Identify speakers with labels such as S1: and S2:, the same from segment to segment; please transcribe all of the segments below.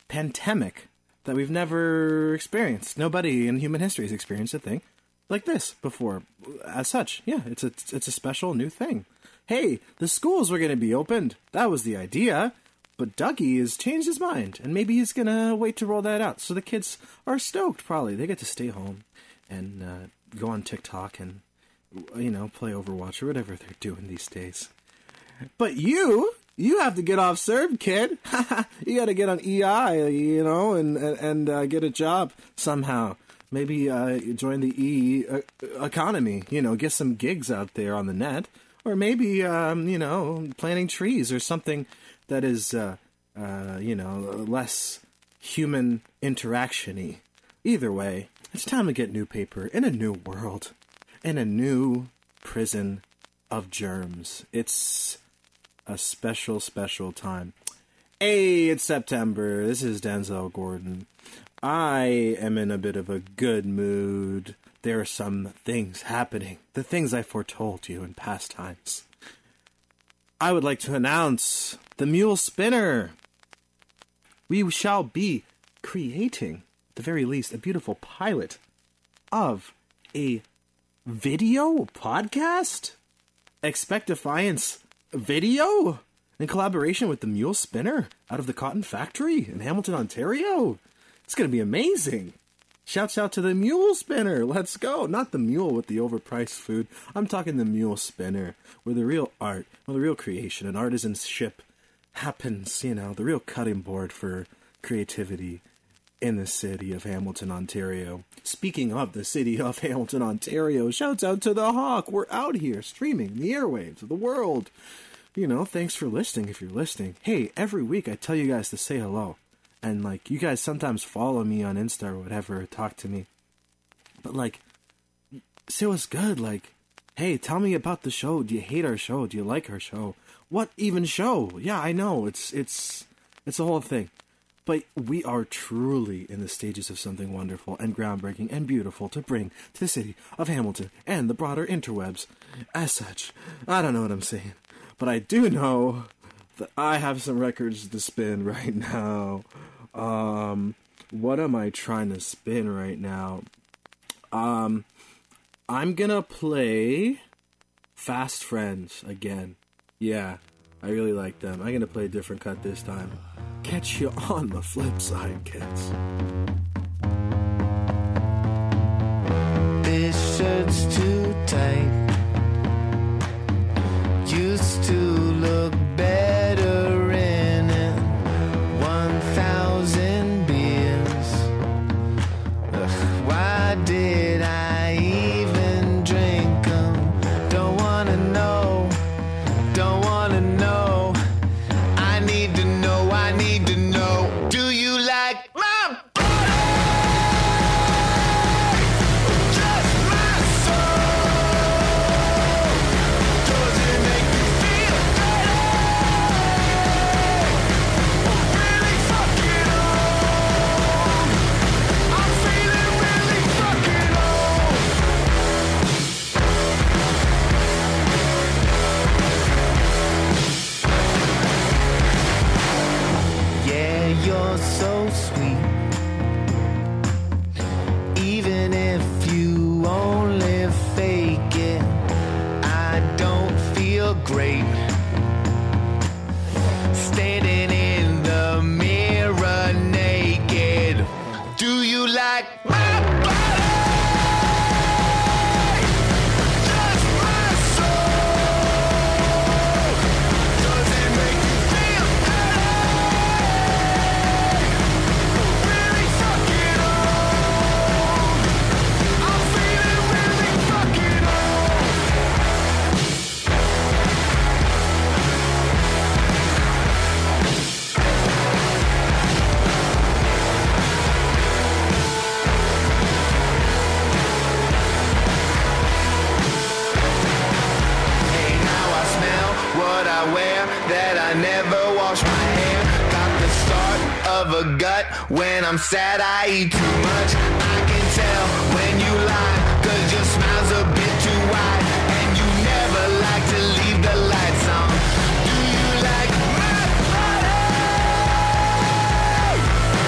S1: pandemic that we've never experienced. Nobody in human history has experienced a thing like this before. As such, yeah, it's a special new thing. Hey, the schools were going to be opened. That was the idea. But Dougie has changed his mind, and maybe he's going to wait to roll that out. So the kids are stoked, probably. They get to stay home and go on TikTok and, play Overwatch or whatever they're doing these days. But you have to get off CERB, kid. You got to get on EI, and get a job somehow. Maybe join the economy, get some gigs out there on the net. Or maybe, planting trees or something that is, less human interaction-y. Either way, it's time to get new paper in a new world, in a new prison of germs. It's a special, special time. Hey, it's September. This is Denzel Gordon. I am in a bit of a good mood. There are some things happening, the things I foretold you in past times. I would like to announce the Mule Spinner. We shall be creating, at the very least, a beautiful pilot of a video podcast? Expectifiance video in collaboration with the Mule Spinner out of the Cotton Factory in Hamilton, Ontario. It's going to be amazing. Shouts out to the Mule Spinner. Let's go. Not the mule with the overpriced food. I'm talking the Mule Spinner, where the real art, where the real creation and artisanship happens, the real cutting board for creativity in the city of Hamilton, Ontario. Speaking of the city of Hamilton, Ontario, shouts out to the Hawk. We're out here streaming the airwaves of the world. Thanks for listening if you're listening. Hey, every week I tell you guys to say hello. And, you guys sometimes follow me on Insta or whatever, or talk to me. But, say what's good. Hey, tell me about the show. Do you hate our show? Do you like our show? What even show? Yeah, I know. It's a whole thing. But we are truly in the stages of something wonderful and groundbreaking and beautiful to bring to the city of Hamilton and the broader interwebs. As such, I don't know what I'm saying. But I do know that I have some records to spin right now. What am I trying to spin right now? I'm gonna play Fast Friends again. Yeah, I really like them. I'm gonna play a different cut this time. Catch you on the flip side, kids.
S2: This shirt's too tight. Used to look better in it. 1,000 beers. Ugh, why did I even drink them? Don't wanna know. Don't wanna know. I need to know. I need to know. Do you like my body? Just my soul. Does it make you feel better? Or really fucking old? I'm feeling really fucking old. Yeah, you're so sweet. Even if you only fake it, I don't feel great. Standing in the mirror naked. Do you like my body? Just my soul. Does it make you feel better? Really fucking old. I'm feeling really fucking old. Hey, now I smell what I wear, that I never wash my hair. Got the start of a gut. When I'm sad, I eat too much. I can tell when you lie, 'cause your smile's a bit too wide. And you never like to leave the lights on. Do you like my body?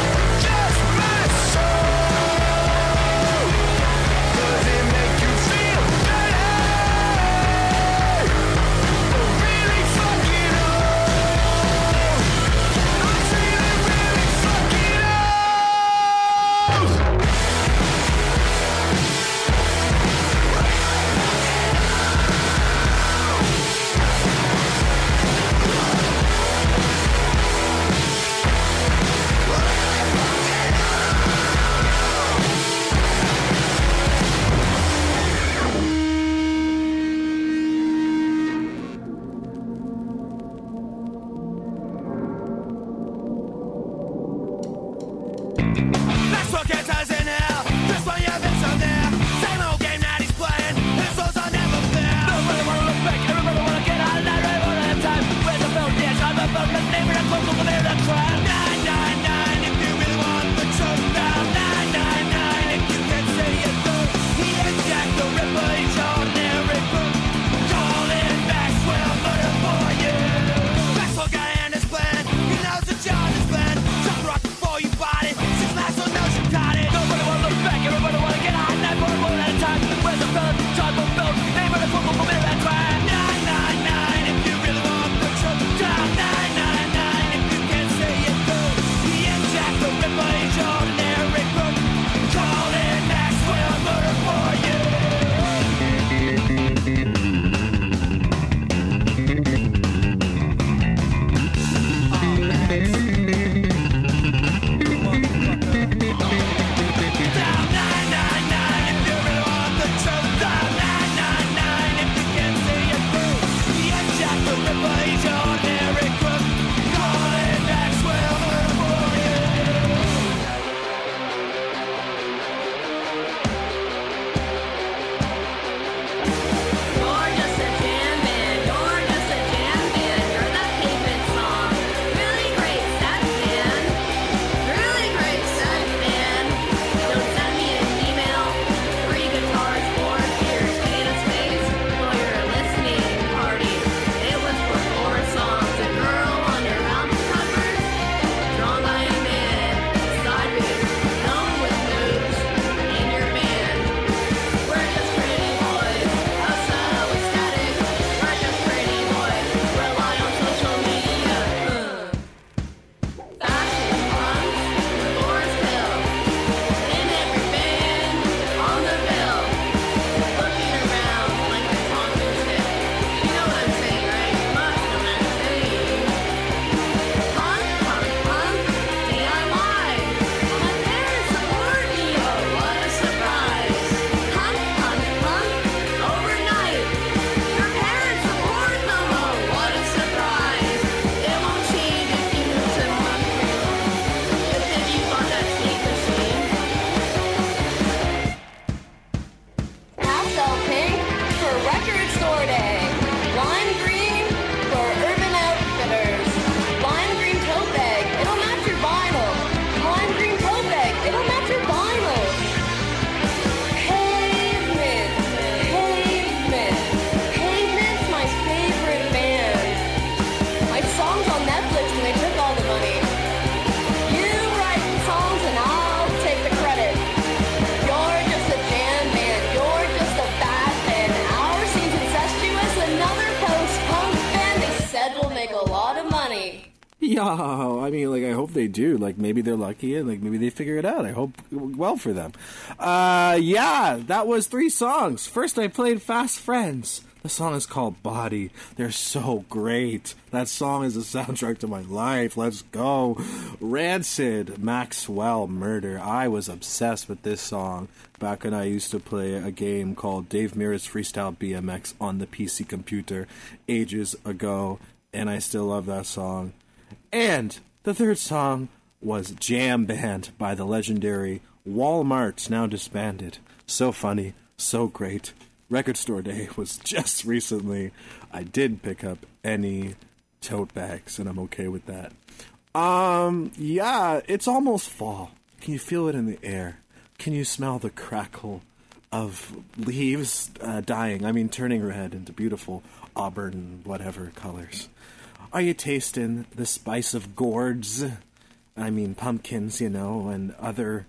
S1: Yeah, I mean, like, I hope they do. Like, maybe they're lucky and, like, maybe they figure it out. I hope well for them. Yeah, that was 3 songs. First, I played Fast Friends. The song is called Body. They're so great. That song is the soundtrack to my life. Let's go. Rancid, Maxwell Murder. I was obsessed with this song back when I used to play a game called Dave Mirra's Freestyle BMX on the PC computer ages ago, and I still love that song. And the third song was Jam Band by the legendary Walmart, now disbanded. So funny, so great. Record Store Day was just recently. I did pick up any tote bags, and I'm okay with that. Yeah, it's almost fall. Can you feel it in the air? Can you smell the crackle of leaves dying? I mean, turning red into beautiful auburn, whatever colors. Are you tasting the spice of gourds? I mean, pumpkins, and other,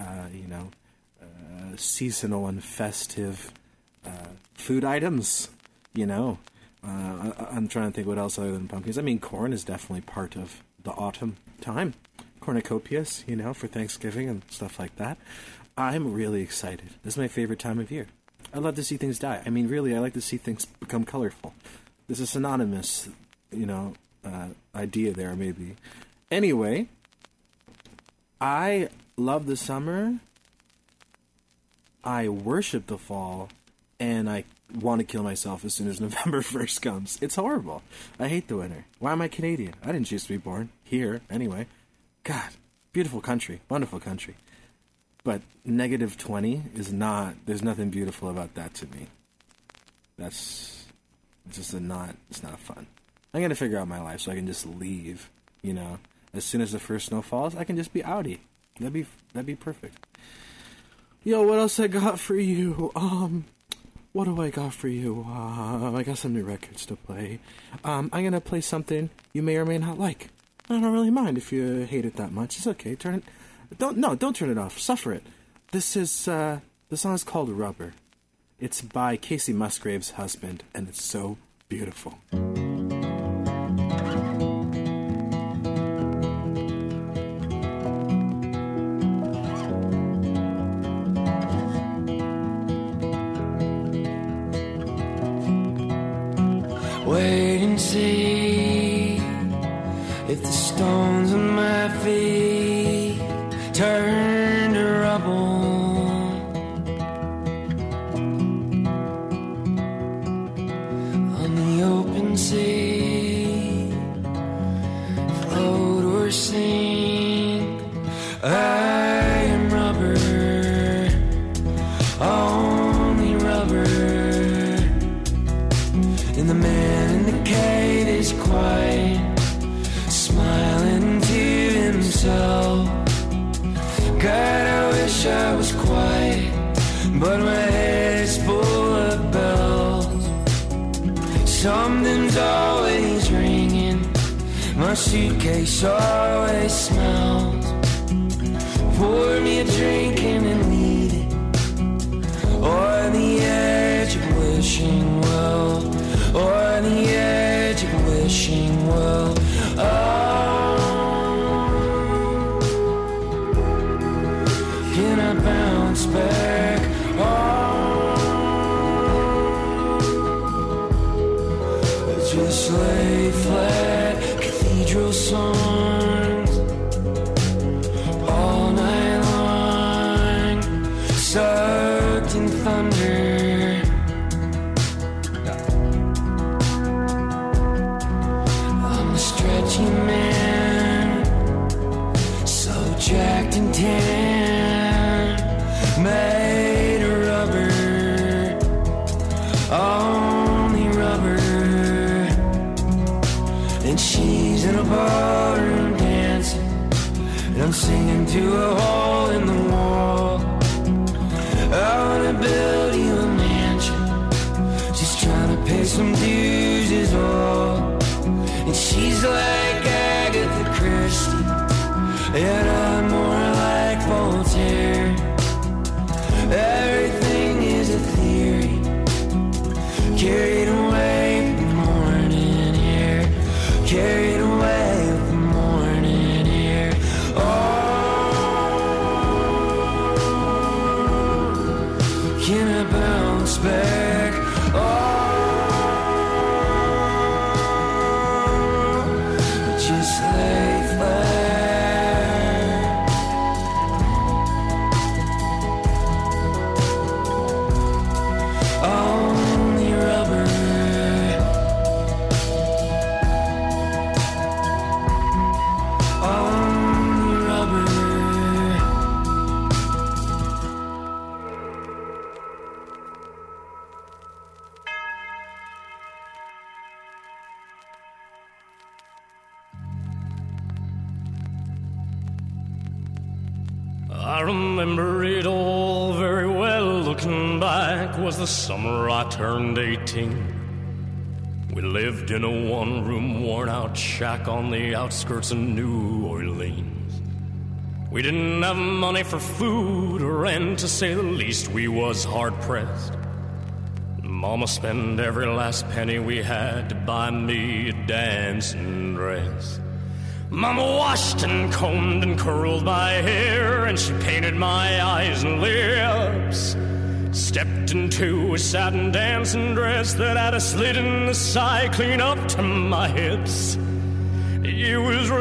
S1: seasonal and festive food items, I'm trying to think what else other than pumpkins. I mean, corn is definitely part of the autumn time. Cornucopias, for Thanksgiving and stuff like that. I'm really excited. This is my favorite time of year. I love to see things die. I mean, really, I like to see things become colorful. There's a synonymous, idea there, maybe. Anyway, I love the summer. I worship the fall. And I want to kill myself as soon as November 1st comes. It's horrible. I hate the winter. Why am I Canadian? I didn't choose to be born here, anyway. God, beautiful country. Wonderful country. But negative 20 is not... There's nothing beautiful about that to me. It's not fun. I'm going to figure out my life so I can just leave, As soon as the first snow falls, I can just be outie. That'd be perfect. Yo, what else I got for you? What do I got for you? I got some new records to play. I'm gonna play something you may or may not like. I don't really mind if you hate it that much. It's okay. Don't turn it off. Suffer it. The song is called Rubber. It's by Casey Musgrave's husband, and it's so beautiful.
S3: Wait and see if the stones on my feet turn to rubble. On the open sea, float or sink, I am rubber, only rubber. And the man in the cave is quiet, smiling to himself. God, I wish I was quiet, but my head's full of bells. Something's always ringing, my suitcase always smells. Pour me a drink and leave it on the edge of wishing well. On the edge of wishing well. Can I bounce back? Just lay flat, cathedral songs all night long, soaked in thunder. Man, so jacked and tan, made of rubber, only rubber. And she's in a ballroom dancing, and I'm singing to a hole in the wall. I wanna build you a mansion, just trying to pay some dues is all. And she's like Agatha Christie, and I'm more like Voltaire. Everything is a theory, carried away with the morning air, carried away with the morning.
S4: I remember it all very well. Looking back, was the summer I turned 18. We lived in a one-room, worn-out shack on the outskirts of New Orleans. We didn't have money for food or rent, to say the least. We was hard-pressed. Mama spent every last penny we had to buy me a dancing dress. Mama washed and combed and curled my hair, and she painted my eyes and lips. Stepped into a satin dancing dress that had a slit in the side clean up to my hips. It was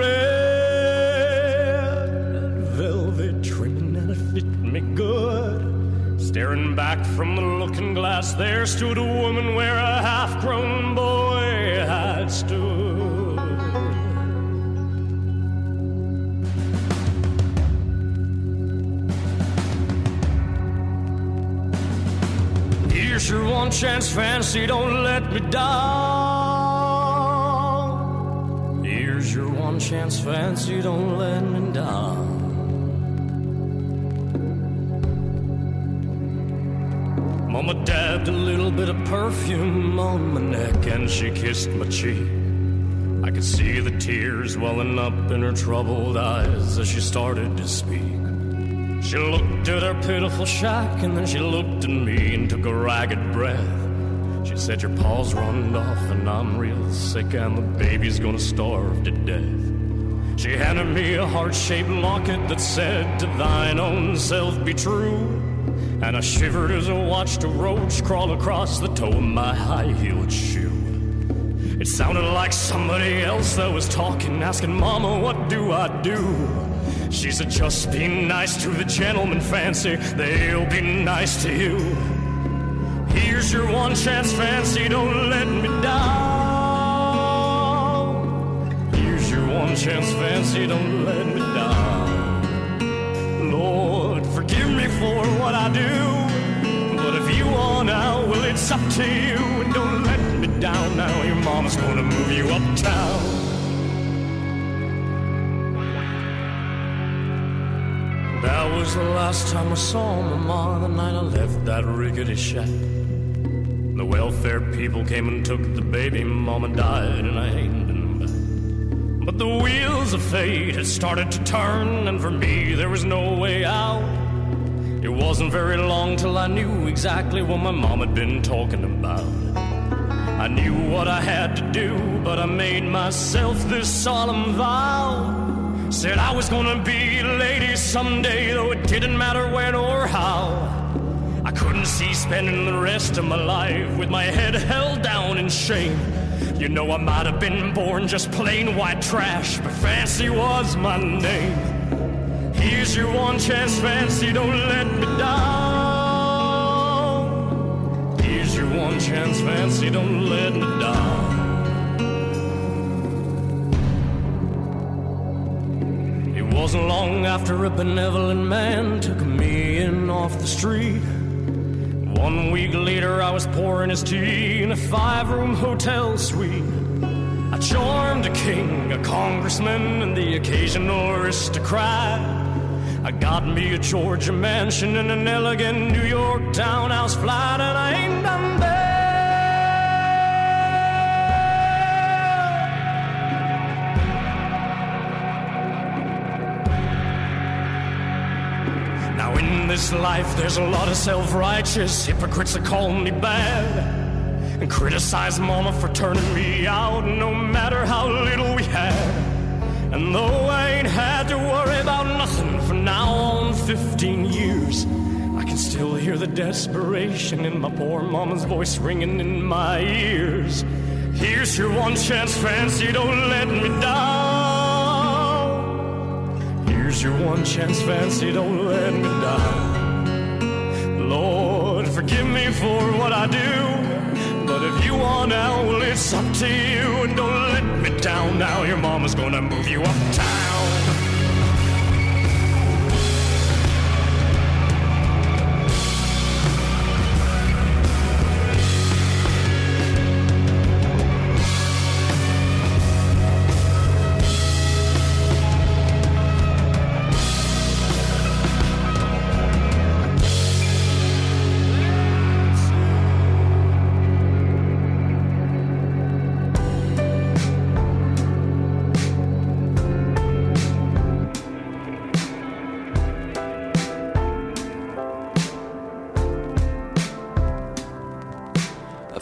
S4: red velvet trimming and it fit me good. Staring back from the looking glass, there stood a woman where a half-grown boy had stood. Here's your one chance, fancy, don't let me down. Here's your one chance, fancy, don't let me down. Mama dabbed a little bit of perfume on my neck and she kissed my cheek. I could see the tears welling up in her troubled eyes as she started to speak. She looked at her pitiful shack, and then she looked at me and took a ragged breath. She said, your pa's run off and I'm real sick, and the baby's gonna starve to death. She handed me a heart-shaped locket that said, to thine own self be true. And I shivered as I watched a roach crawl across the toe of my high-heeled shoe. It sounded like somebody else that was talking, asking, Mama, what do I do? She said, just be nice to the gentleman, fancy, they'll be nice to you. Here's your one chance, fancy, don't let me down. Here's your one chance, fancy, don't let me down. Lord, forgive me for what I do, but if you want out, well, it's up to you. And don't let me down now, your mama's gonna move you uptown. That was the last time I saw my mom, the night I left that rickety shack. The welfare people came and took the baby, Mama died, and I ain't been back. But the wheels of fate had started to turn, and for me there was no way out. It wasn't very long till I knew exactly what my mom had been talking about. I knew what I had to do, but I made myself this solemn vow. Said I was gonna be a lady someday, though it didn't matter when or how. I couldn't see spending the rest of my life with my head held down in shame. You know, I might have been born just plain white trash, but fancy was my name. Here's your one chance, fancy, don't let me down. Here's your one chance, fancy, don't let me down. Wasn't long after a benevolent man took me in off the street. 1 week later I was pouring his tea in a 5-room hotel suite. I charmed a king, a congressman, and the occasional aristocrat. I got me a Georgia mansion and an elegant New York townhouse flat, and I ain't done bad. In this life, there's a lot of self-righteous hypocrites that call me bad and criticize Mama for turning me out, no matter how little we had. And though I ain't had to worry about nothing for now on 15 years, I can still hear the desperation in my poor Mama's voice ringing in my ears. Here's your one chance, fancy, don't let me down. Here's your one chance, fancy, don't let me down. Lord, forgive me for what I do, but if you want out, well, it's up to you. And don't let me down now, your mama's gonna move you uptown.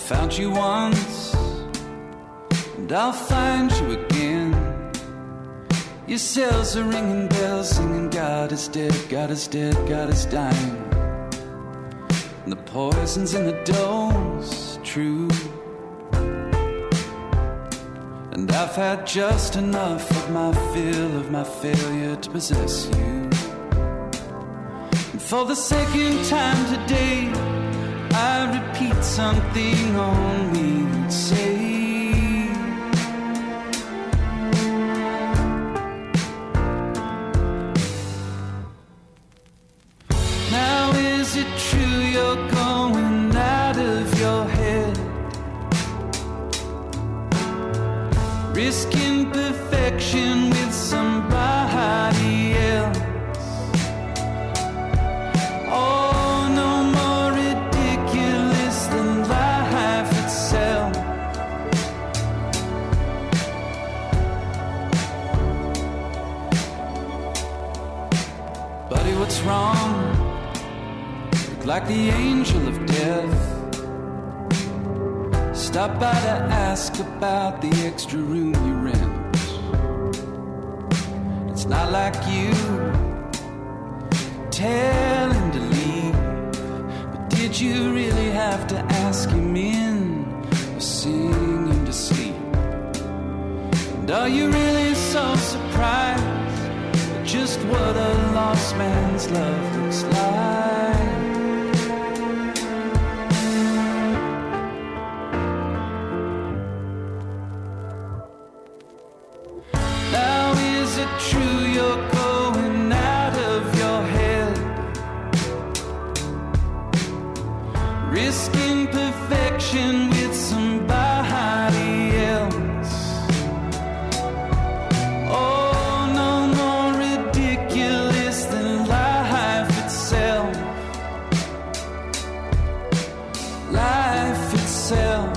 S3: found you once, and I'll find you again. Your cells are ringing bells, singing God is dead, God is dead, God is dying. And the poison's in the dose, true. And I've had just enough of my fill of my failure to possess you. And for the second time today, I repeat something only you'd say. Now is it true you're going out of your head, risking perfection with somebody else? Oh, no more ridiculous than life itself. Buddy, what's wrong? Look like the angel of death. Stop by to ask about the extra room you rent. It's not like you tell him to leave, but did you really have to ask him in or sing him to sleep? And are you really so surprised at just what a lost man's love looks like? True, you're going out of your head, risking perfection with somebody else. Oh, no more ridiculous than life itself. Life itself.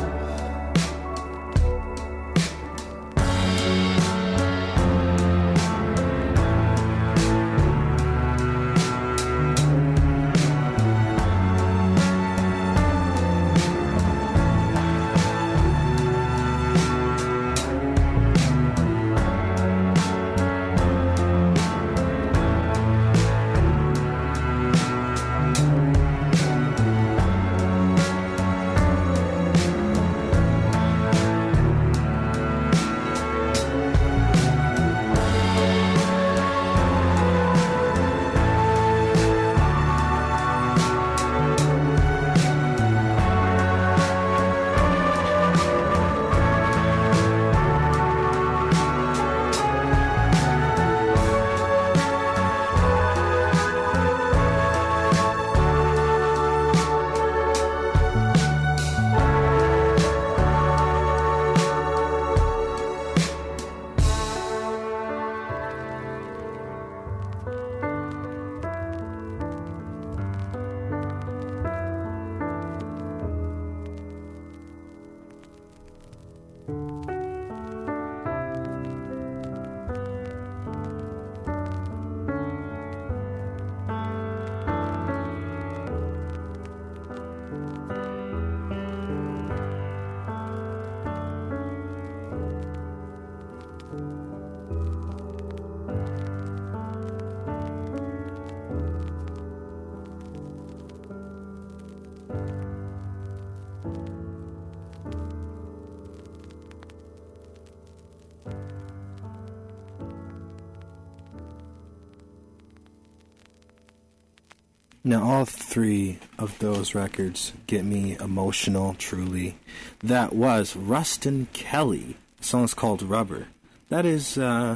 S1: Now, all three of those records get me emotional, truly. That was Ruston Kelly. The song is called Rubber. That is the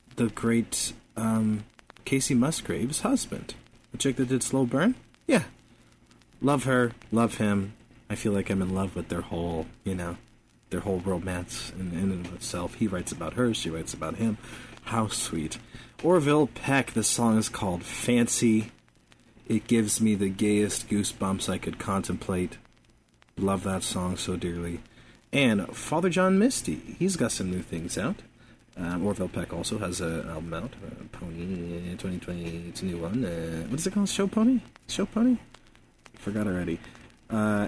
S1: great Casey Musgrave's husband. The chick that did Slow Burn? Yeah. Love her, love him. I feel like I'm in love with their whole, their whole romance in and of itself. He writes about her, she writes about him. How sweet. Orville Peck, the song is called Fancy. It gives me the gayest goosebumps I could contemplate. Love that song so dearly. And Father John Misty, he's got some new things out. Orville Peck also has an album out, Pony 2020, it's a new one. What is it called? Show Pony? Forgot already.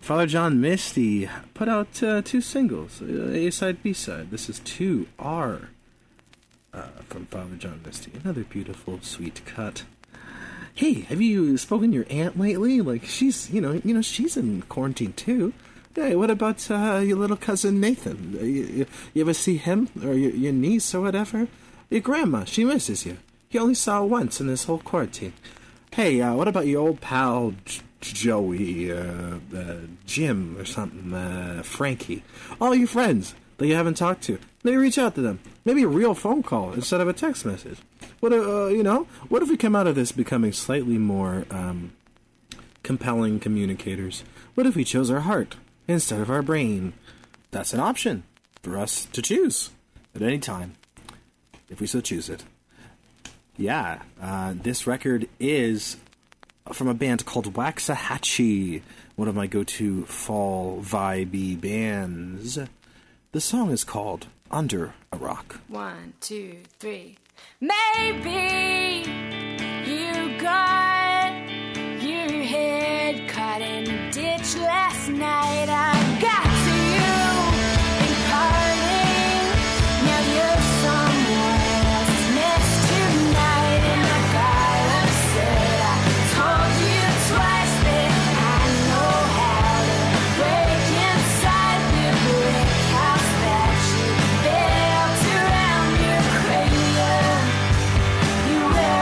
S1: Father John Misty put out 2 singles, A-side, B-side. This is 2R from Father John Misty. Another beautiful, sweet cut. Hey, have you spoken to your aunt lately? Like, she's, she's in quarantine too. Hey, what about your little cousin Nathan? You ever see him? Or your niece or whatever? Your grandma, she misses you. You only saw her once in this whole quarantine. Hey, what about your old pal Joey, Jim or something, Frankie? All your friends that you haven't talked to. Maybe reach out to them. Maybe a real phone call instead of a text message. What if we come out of this becoming slightly more compelling communicators? What if we chose our heart instead of our brain? That's an option for us to choose at any time, if we so choose it. Yeah, this record is from a band called Waxahachie, one of my go-to fall vibey bands. The song is called Under a Rock.
S5: 1, 2, 3. Maybe you got your head caught in a ditch last night. I got to you in parting. Now you're somewhere else's mess tonight, and I got upset. I told you twice that I know how to break inside the brick house that you built around your cranium. You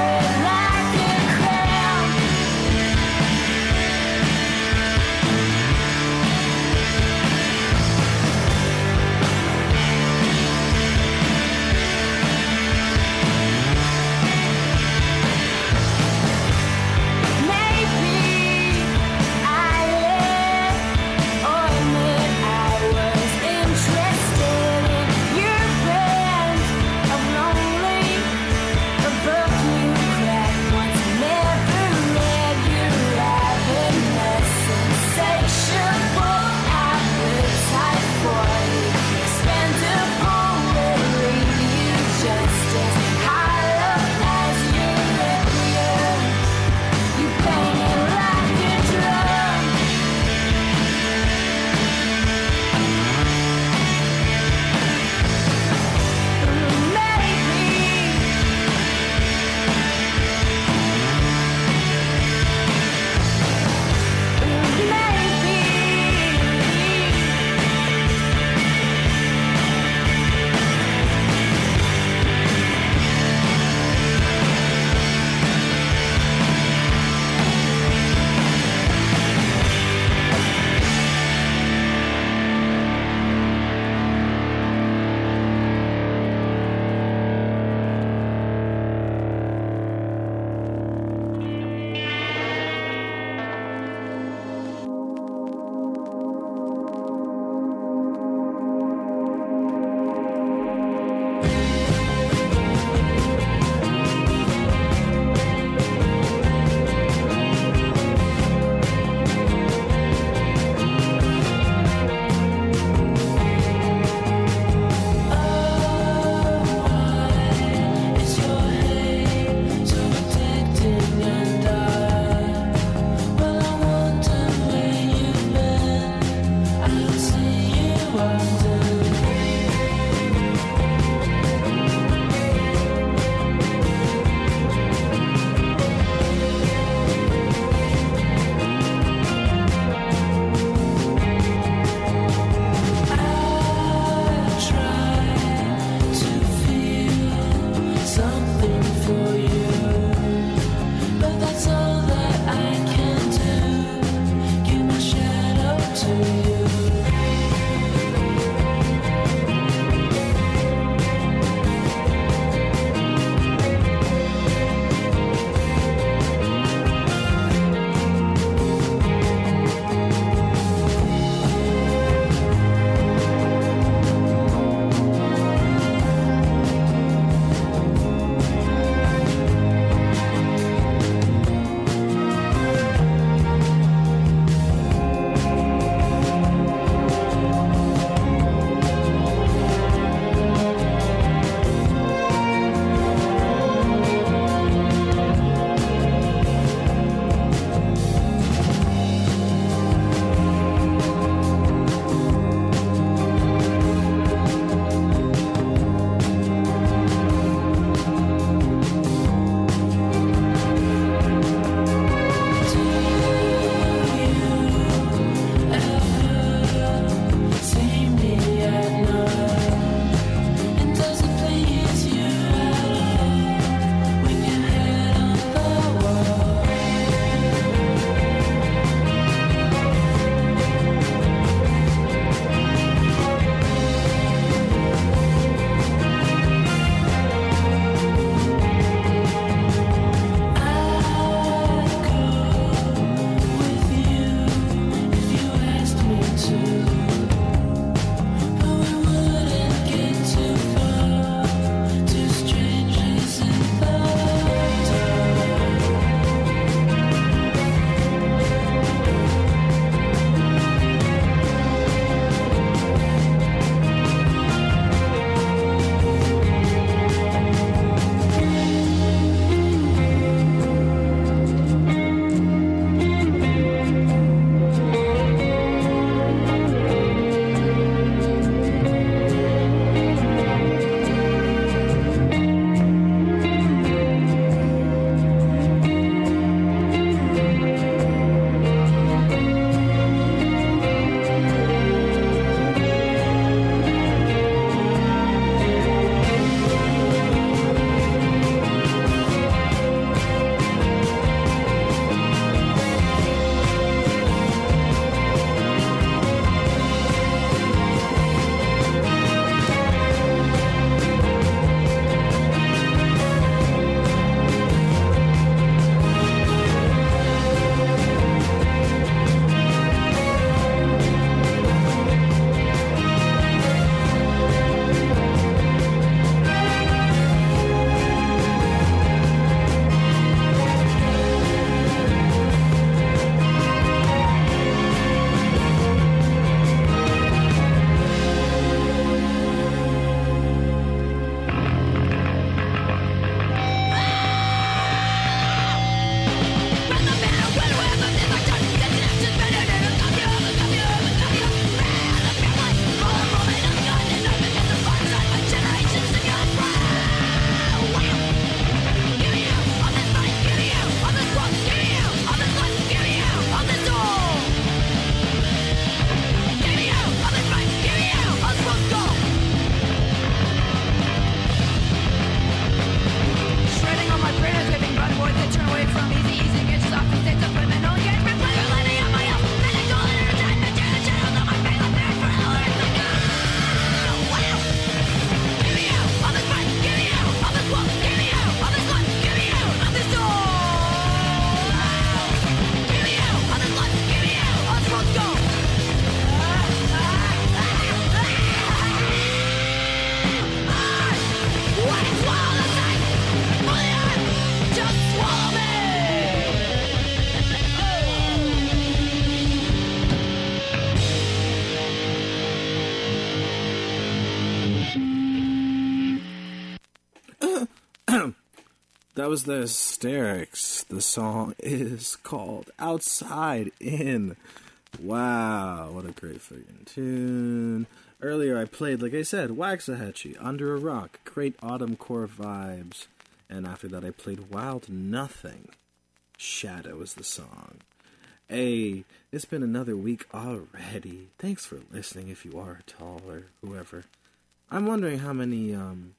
S1: That was the Hysterics. The song is called Outside In. Wow, what a great friggin' tune. Earlier I played, like I said, Waxahachie, Under a Rock, great autumn core vibes. And after that I played Wild Nothing. Shadow is the song. Hey, it's been another week already. Thanks for listening if you are at all or whoever. I'm wondering how many,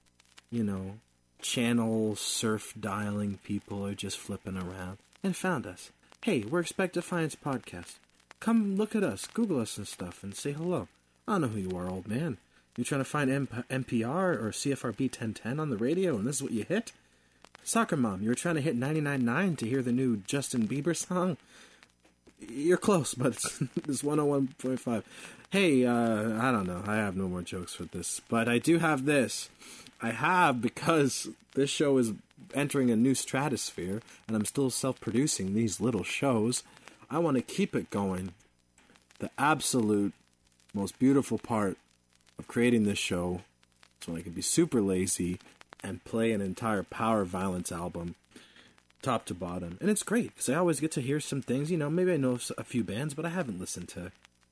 S1: channel surf dialing people are just flipping around and found us. Hey, we're Expect Defiance Podcast. Come look at us, Google us and stuff, and say hello. I don't know who you are, old man. You trying to find NPR or CFRB 1010 on the radio, and this is what you hit? Soccer Mom, you were trying to hit 99.9 to hear the new Justin Bieber song? You're close, but it's 101.5. Hey, I don't know. I have no more jokes for this, but I do have this. I have, because this show is entering a new stratosphere, and I'm still self-producing these little shows. I want to keep it going. The absolute most beautiful part of creating this show is when I can be super lazy and play an entire Power Violence album, top to bottom. And it's great, because I always get to hear some things, maybe I know a few bands, but I haven't listened to,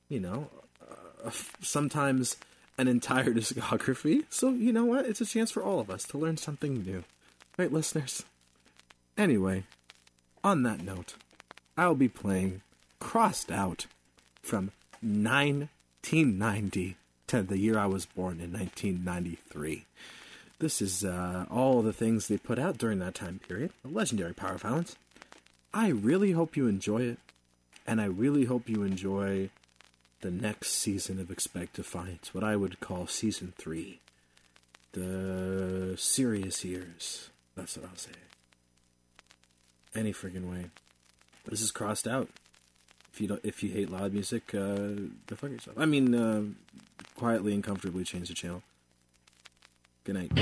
S1: sometimes an entire discography. So, you know what? It's a chance for all of us to learn something new. Right, listeners? Anyway, on that note, I'll be playing Crossed Out from 1990 to the year I was born in 1993. This is all the things they put out during that time period. A legendary Power Violence. I really hope you enjoy it, and I really hope you enjoy the next season of Expect Defiance, what I would call Season 3. The serious years. That's what I'll say. Any friggin' way. This is Crossed Out. If you hate loud music, go fuck yourself. I mean, quietly and comfortably change the channel. Good night.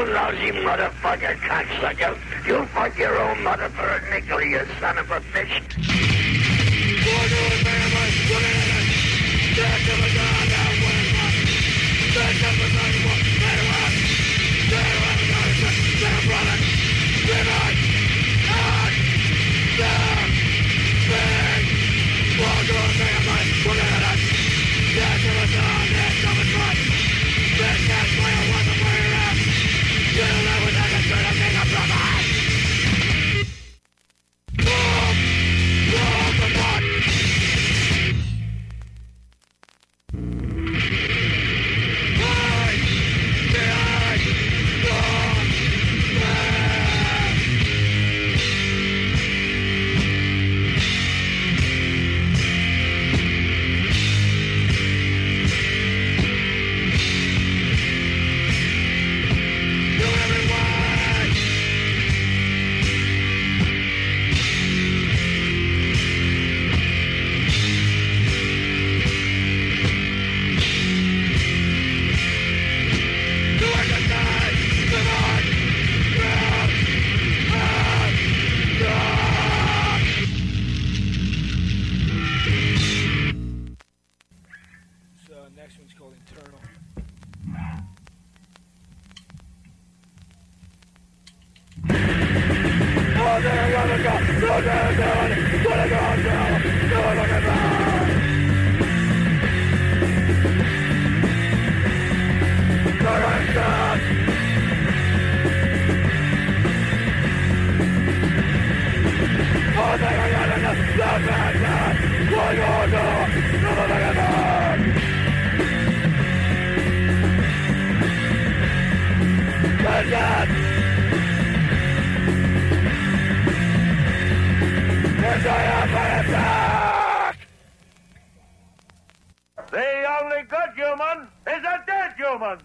S6: lousy motherfucker cocksucker. You fuck your own mother for a nickel, you son of a bitch.
S7: Next one's called Internal.
S6: The only good human is a dead human.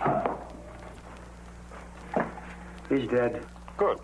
S7: He's dead.
S6: Good.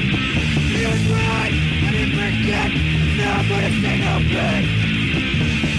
S3: Feeling right, I didn't forget. Now I'm gonna stay no pain.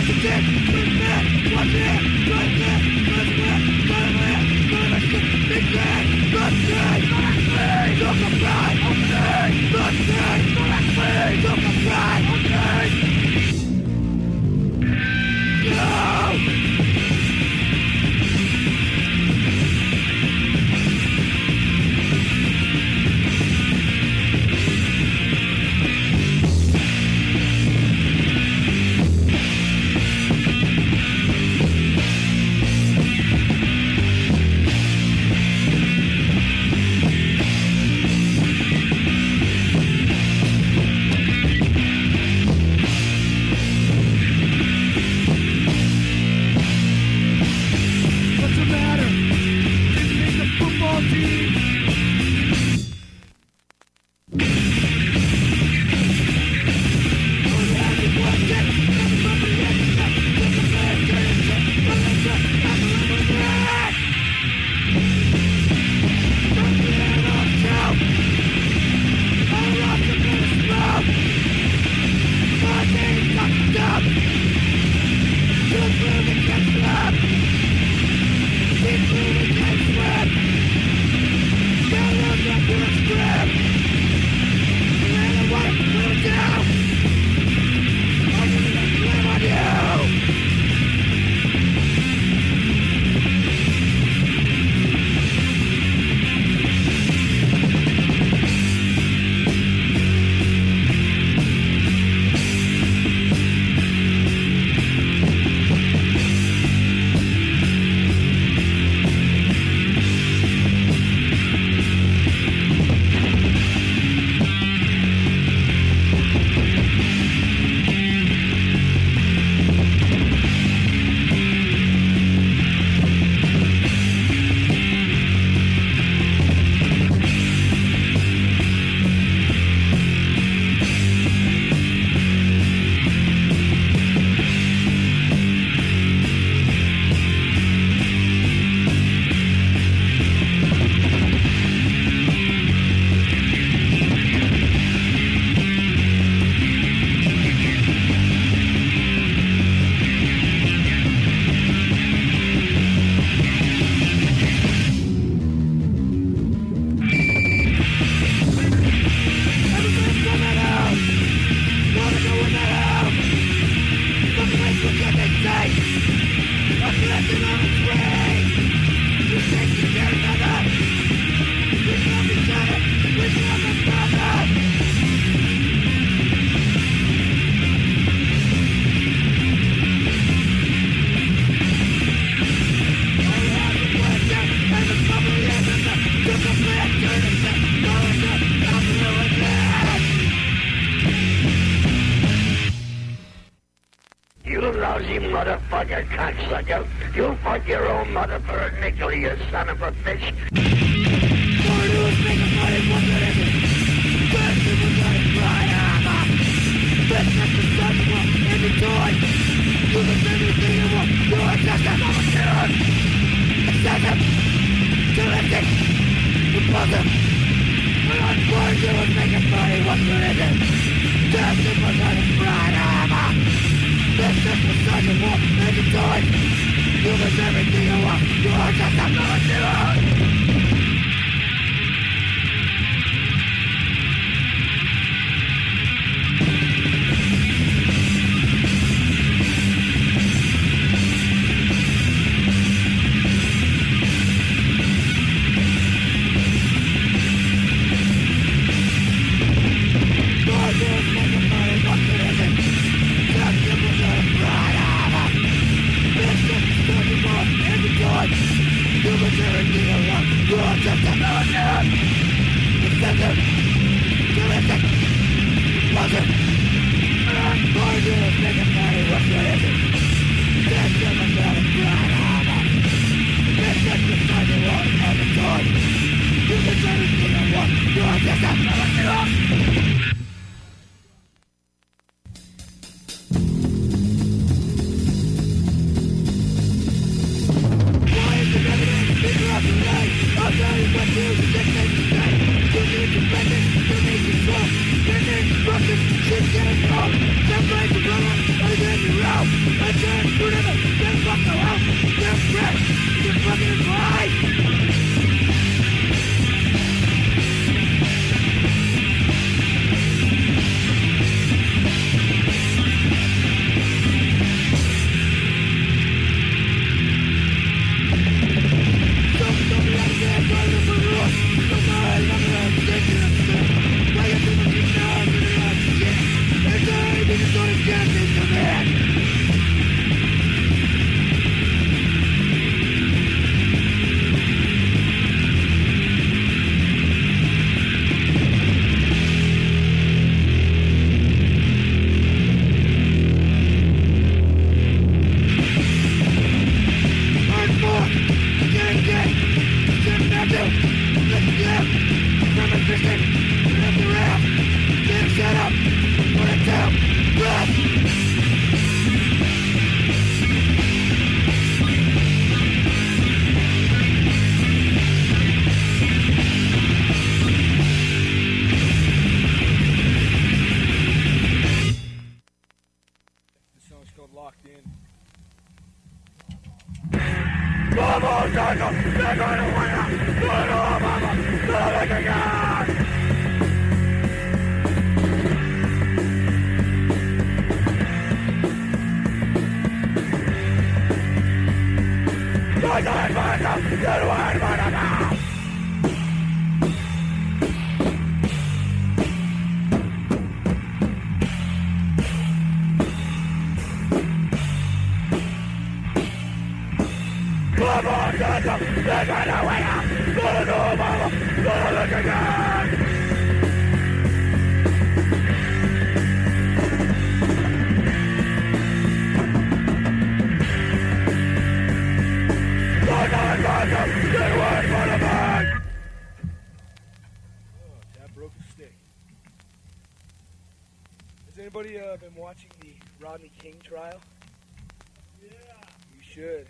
S6: motherfucker, cocksucker. You fuck your own mother for a nickel, you son of a bitch. Shit's getting cold. Somebody's a brother, other than your own.
S7: That broke a stick. Has anybody been watching the Rodney King trial? Yeah. You should.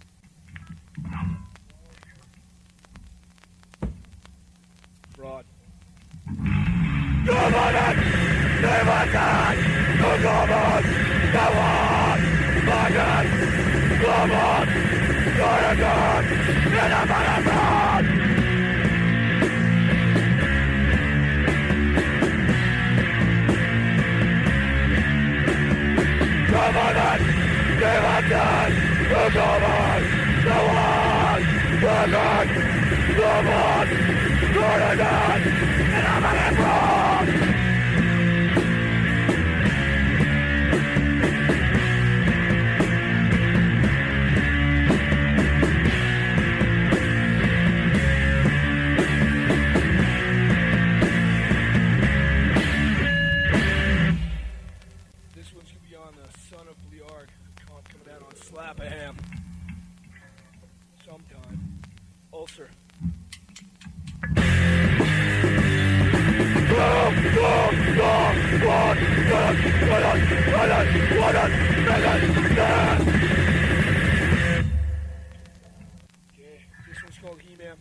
S7: Fraud. This one's gonna be on the Son of Blearg, coming out on Slap-A-Ham. Sometime. Ulcer. Okay, this one's called He-Man.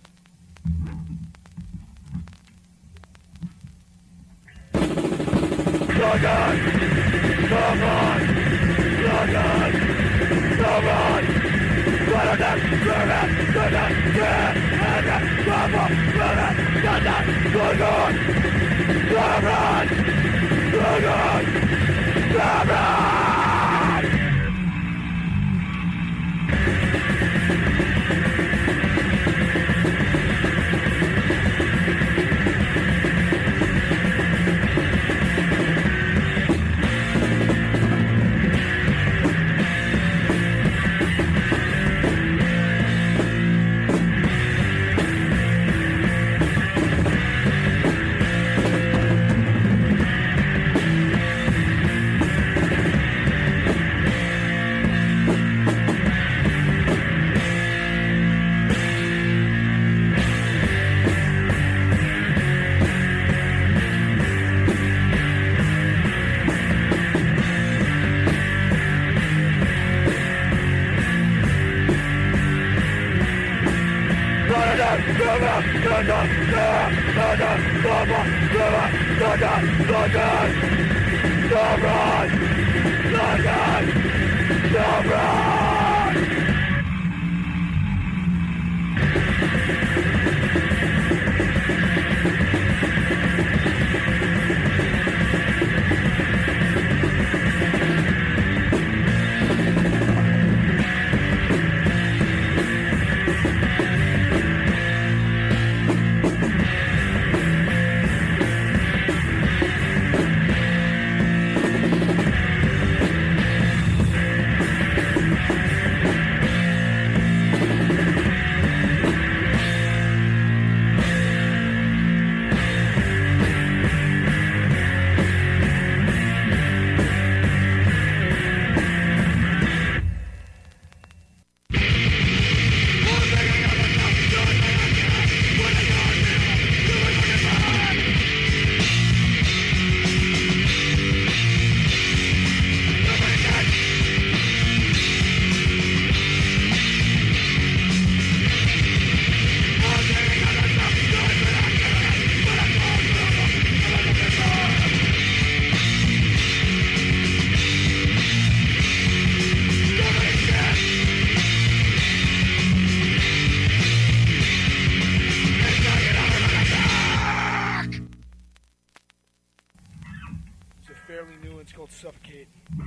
S7: suffocate.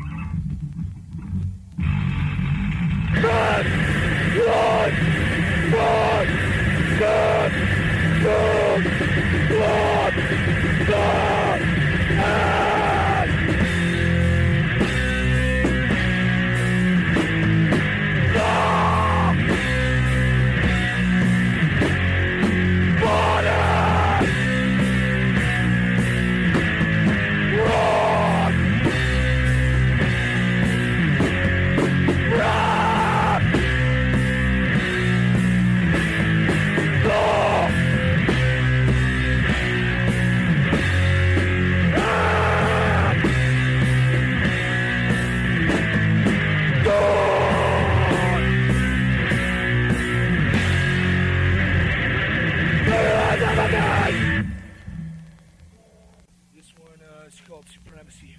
S7: This one is called Supremacy.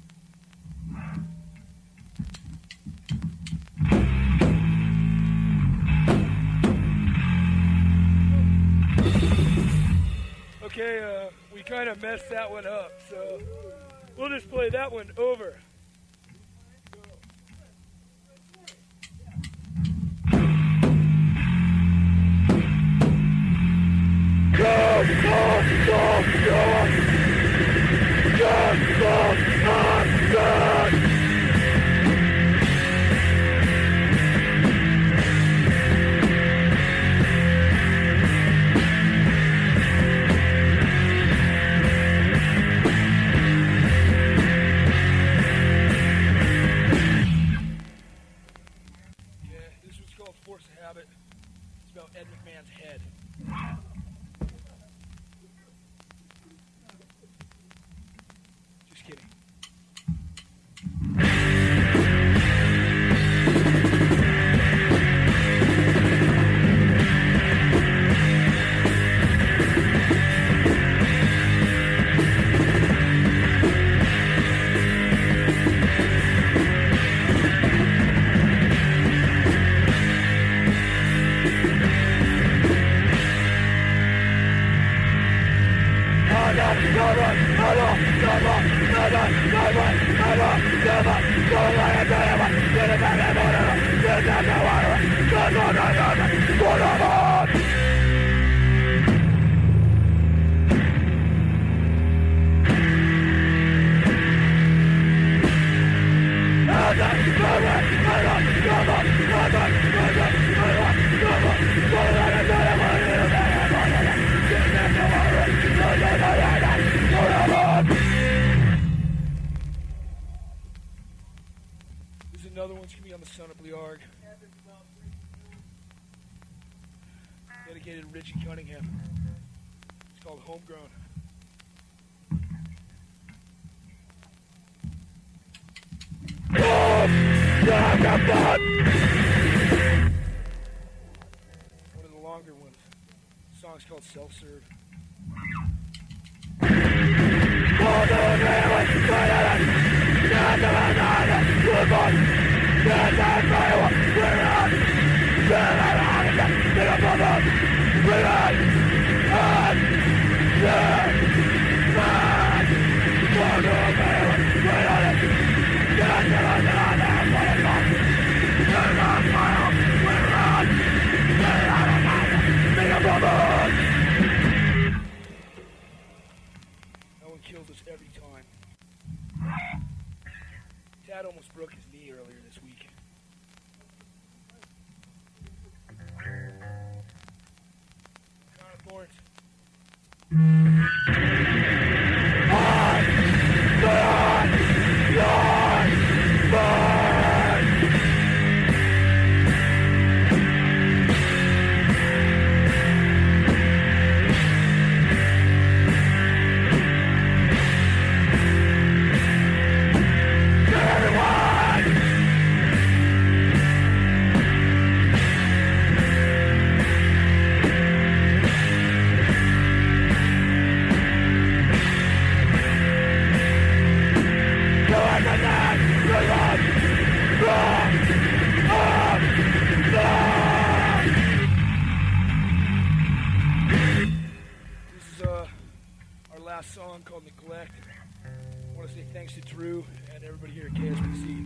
S7: Okay, we kind of messed that one up, so we'll just play that one over. This one's called Force of Habit. It's about Ed McMahon's head. Just kidding. There's another one's gonna be on the Son of Blearg. Dedicated to Richie Cunningham. It's called Homegrown. One of the longer ones. The song's called Self-Serve. That one kills us every time. Dad almost broke his knee earlier this week. Crown of Thorns. Song called Neglect. I want to say thanks to Drew and everybody here at KSPC.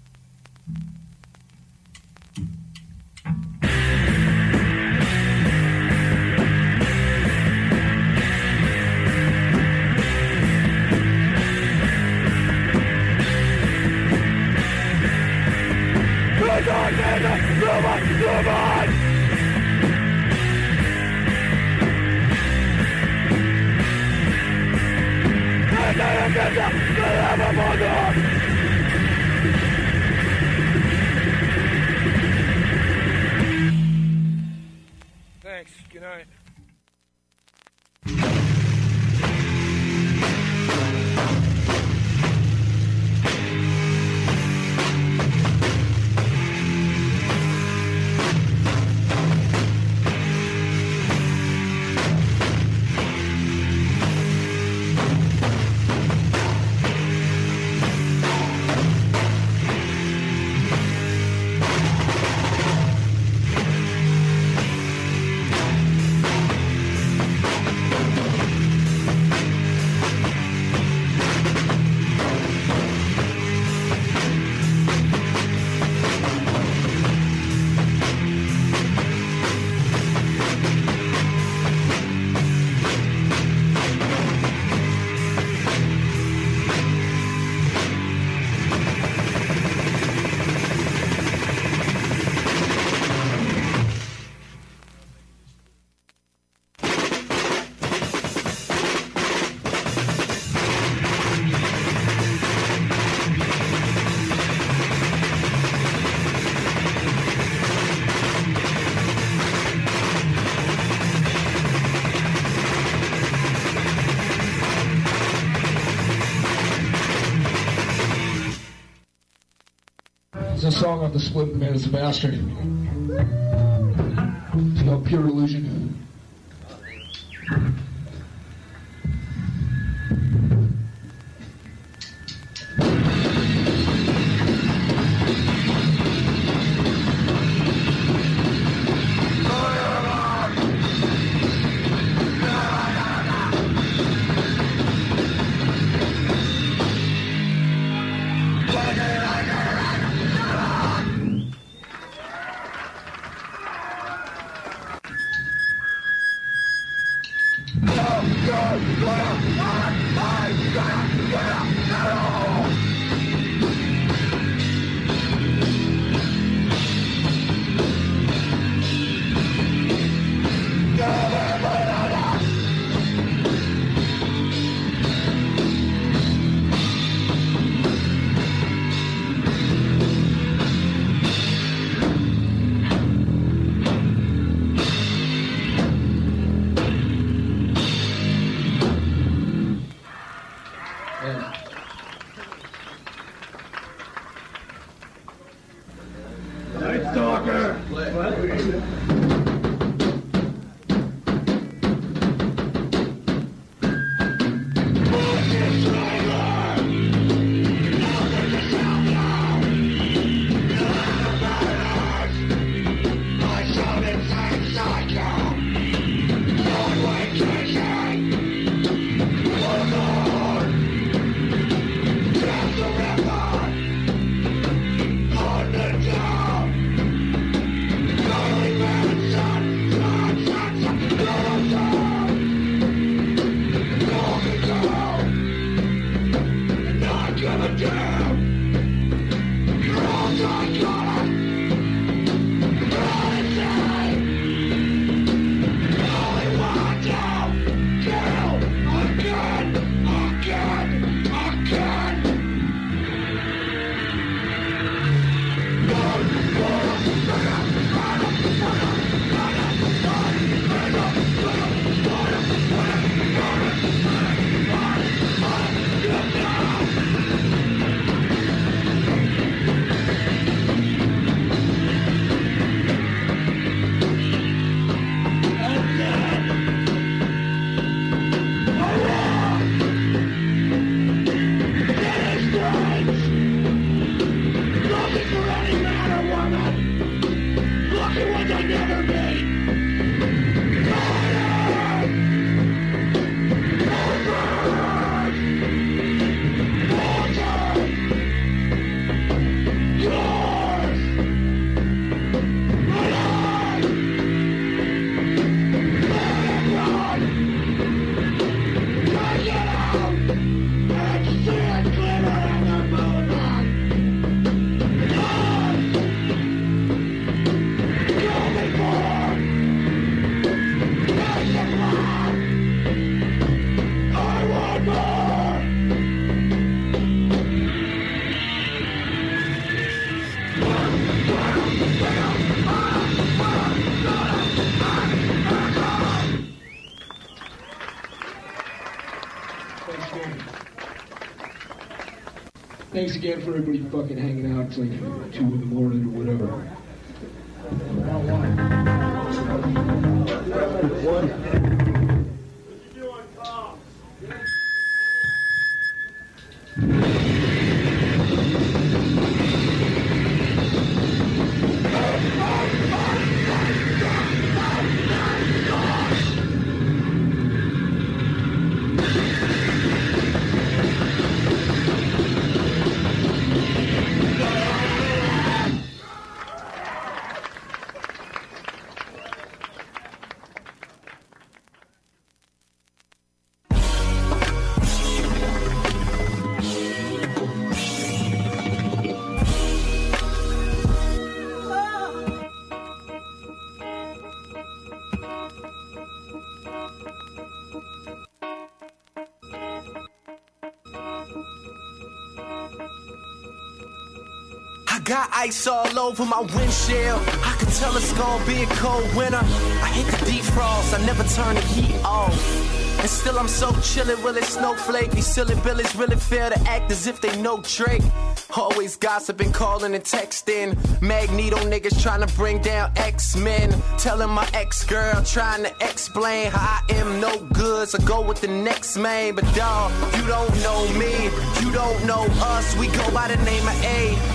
S7: Thanks. Good night.
S8: It's a song on the split Man is a Bastard. It's called Pure Illusion.
S2: On the top,
S8: thanks again for everybody fucking hanging out. It's like 2 in the morning or whatever. What?
S9: Got ice all over my windshield. I can tell it's gonna be a cold winter. I hit the defrost, I never turn the heat off. And still I'm so chillin', will it snowflake? These silly billies really fair to act as if they know Drake. Always gossiping, calling and texting. Magneto niggas trying to bring down X-Men. Telling my ex-girl, trying to explain how I am no good, so go with the next man. But dawg, you don't know me, you don't know us. We go by the name of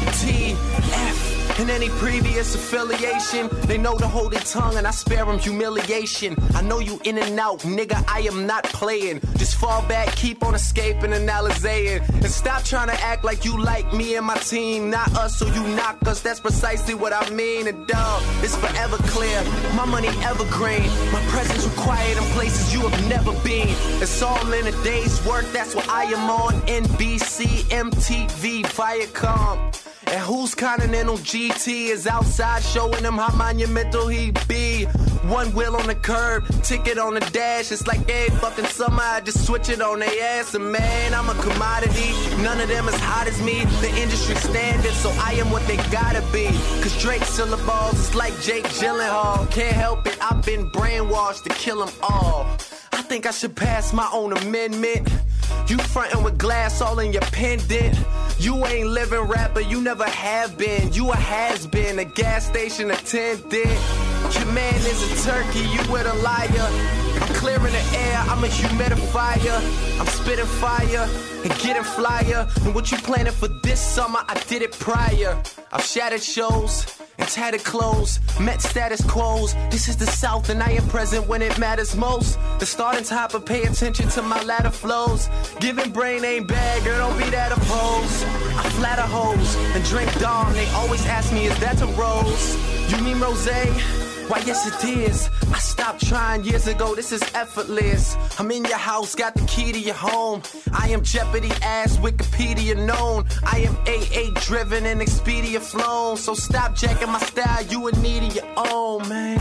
S9: A-T-F. And any previous affiliation, they know to hold their tongue and I spare them humiliation. I know you in and out, nigga, I am not playing. Just fall back, keep on escaping and analyzing. And stop trying to act like you like me and my team, not us, so you knock us. That's precisely what I mean. And dawg, it's forever clear, my money evergreen. My presence required in places you have never been. It's all in a day's work, that's what I am on. NBC, MTV, Viacom. And whose Continental GT is outside showing him how monumental he be? One wheel on the curb, ticket on the dash. It's like every fucking summer I just switch it on their ass. And man, I'm a commodity, none of them as hot as me. The industry standard, so I am what they gotta be. Cause Drake syllables is like Jake Gyllenhaal. Can't help it, I've been brainwashed to kill them all. I think I should pass my own amendment. You frontin' with glass all in your pendant. You ain't living rapper, you never have been. You a has-been, a gas station attendant. Your man is a turkey, you with a liar. I'm clearing the air, I'm a humidifier. I'm spitting fire and getting flyer. And what you planning for this summer, I did it prior. I've shattered shows and tattered clothes, met status quos. This is the South and I am present when it matters most. The starting top, but pay attention to my latter flows. Giving brain ain't bad, girl, don't be that opposed. I flatter hoes and drink Dom. They always ask me, is that a rose? You mean rosé? Why, yes it is. I stopped trying years ago, this is effortless. I'm in your house, got the key to your home. I am Jeopardy ass, Wikipedia known. I am AA driven and Expedia flown. So stop jacking my style, you in need of your own, man.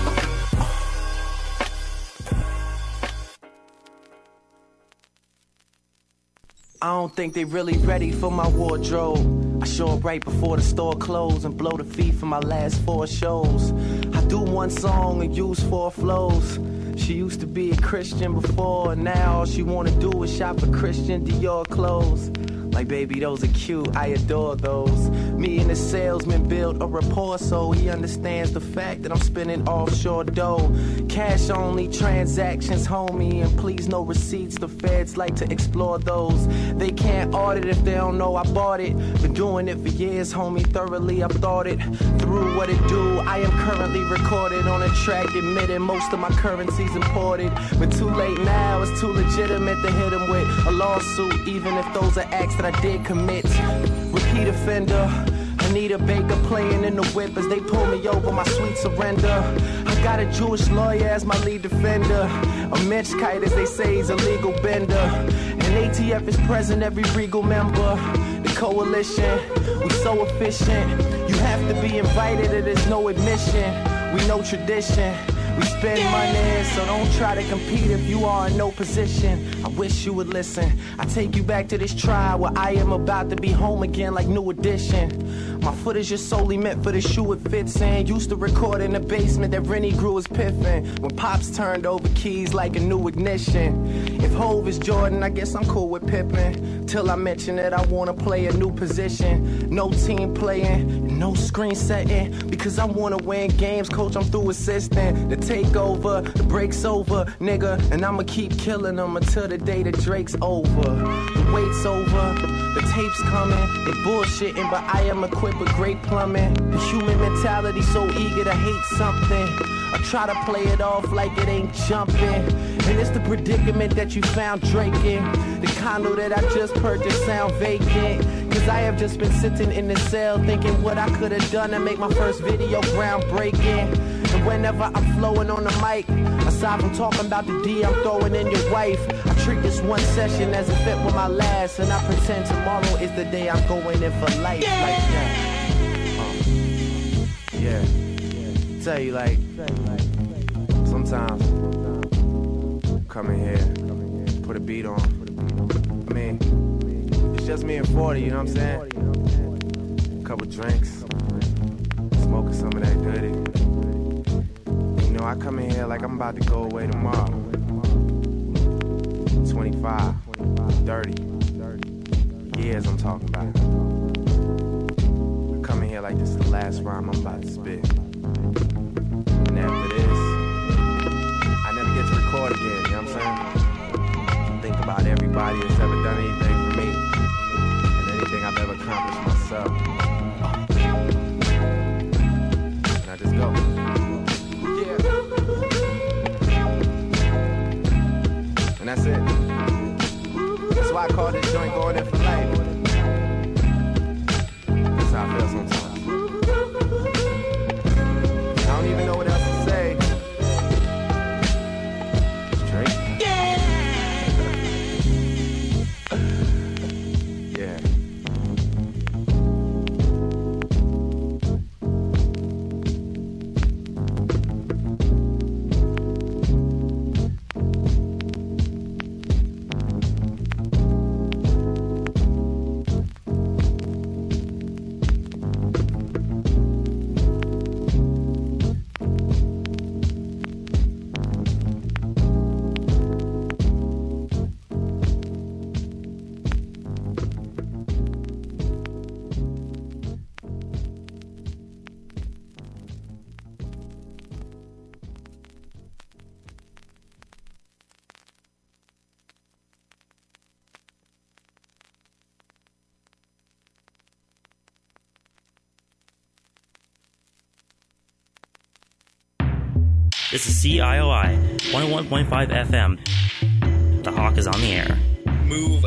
S9: I don't think they really ready for my wardrobe. I show up right before the store closed and blow the fee for my last 4 shows. I do one song and use 4 flows. She used to be a Christian before, and now all she wanna do is shop for Christian Dior clothes. Like, baby, those are cute, I adore those. Me and the salesman build a rapport so he understands the fact that I'm spending offshore dough. Cash only transactions, homie, and please no receipts. The feds like to explore those. They can't audit if they don't know I bought it. Been doing it for years, homie, thoroughly I've thought it through what it do. I am currently recorded on a track, admitting most of my currency's imported. But too late now, it's too legitimate to hit them with a lawsuit, even if those are acts that I did commit. Repeat offender, Anita Baker playing in the whip as they pull me over my sweet surrender. I got a Jewish lawyer as my lead defender. A menschkeit, as they say, he's a legal bender. And ATF is present, every regal member. The coalition, we so efficient. You have to be invited or there's no admission. We know tradition, We spend money, so don't try to compete if you are in no position. I wish you would listen. I take you back to this trial where I am about to be home again like New Edition. My footage is solely meant for the shoe it fits in. Used to record in the basement that Rennie grew was piffin'. When Pops turned over keys like a new ignition. If Hove is Jordan, I guess I'm cool with Pippen. Till I mention that I wanna play a new position. No team playing, no screen setting. Because I wanna win games, coach, I'm through assisting. The takeover, the break's over, nigga. And I'ma keep killing them until the day that Drake's over. The wait's over, the tape's coming. They bullshitting, but I am equipped with great plumbing. The human mentality so eager to hate something. I try to play it off like it ain't jumping. And it's the predicament that you found Drake in. The condo that I just purchased sound vacant. Cause I have just been sitting in the cell thinking what I could have done to make my first video groundbreaking. And whenever I'm flowing on the mic, aside from talking about the D I'm throwing in your wife, I treat this one session as if it were my last. And I pretend tomorrow is the day I'm going in for life. Yeah. Like that. Yeah. Tell you like sometimes come in here, put a beat on. I mean, it's just me and 40, you know what I'm saying? A couple drinks, smoking some of that goodie. You know, I come in here like I'm about to go away tomorrow. 25, 30 years I'm talking about. I come in here like this is the last rhyme I'm about to spit. And after this, I never get to record again, you know what I'm saying? Think about everybody that's ever done anything for me, and anything I've ever accomplished myself. And I just go. Yeah. And that's it. That's why I call this joint going in for life. That's how I feel sometimes. I don't even know what else to say. Straight. Yeah. Yeah.
S10: This is CIOI 101.5 FM. The Hawk is on the air.
S11: Move.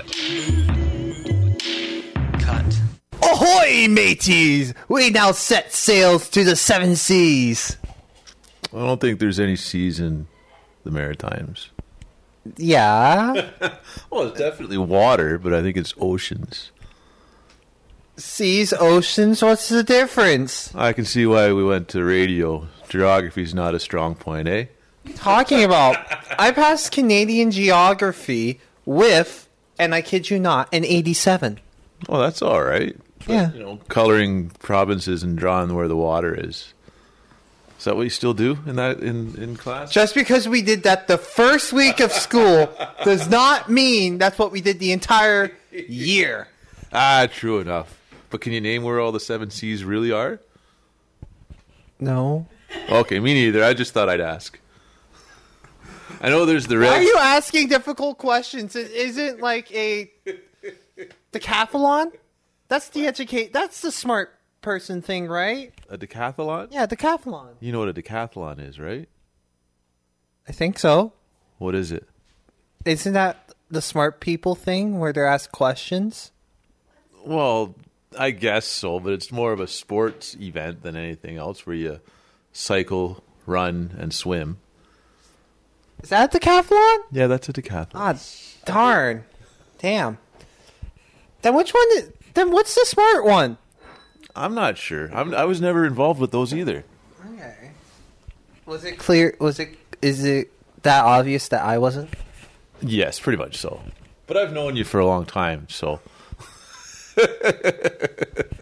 S11: Cut.
S12: Ahoy, mateys! We now set sails to the 7 seas.
S13: I don't think there's any seas in the Maritimes.
S12: Yeah.
S13: Well, it's definitely water, but I think it's oceans.
S12: Seas, oceans, what's the difference?
S13: I can see why we went to radio. Geography's not a strong point, eh?
S12: Talking about, I passed Canadian geography with, and I kid you not, an 87.
S13: Well, that's all right. But,
S12: yeah.
S13: You know, coloring provinces and drawing where the water is. Is that what you still do in class?
S12: Just because we did that the first week of school does not mean that's what we did the entire year.
S13: True enough. But can you name where all the 7 seas really are?
S12: No.
S13: Okay, me neither. I just thought I'd ask. I know there's the red.
S12: Why are you asking difficult questions? Is it like a decathlon? That's the smart person thing, right?
S13: A decathlon?
S12: Yeah, decathlon.
S13: You know what a decathlon is, right?
S12: I think so.
S13: What is it?
S12: Isn't that the smart people thing where they're asked questions?
S13: Well, I guess so, but it's more of a sports event than anything else where you cycle, run, and swim.
S12: Is that a decathlon?
S13: Yeah, that's a decathlon.
S12: Ah, darn. Damn. Then which one? Then what's the smart one?
S13: I'm not sure. I was never involved with those either.
S12: Okay. Was it clear? Is it that obvious that I wasn't?
S13: Yes, pretty much so. But I've known you for a long time, so.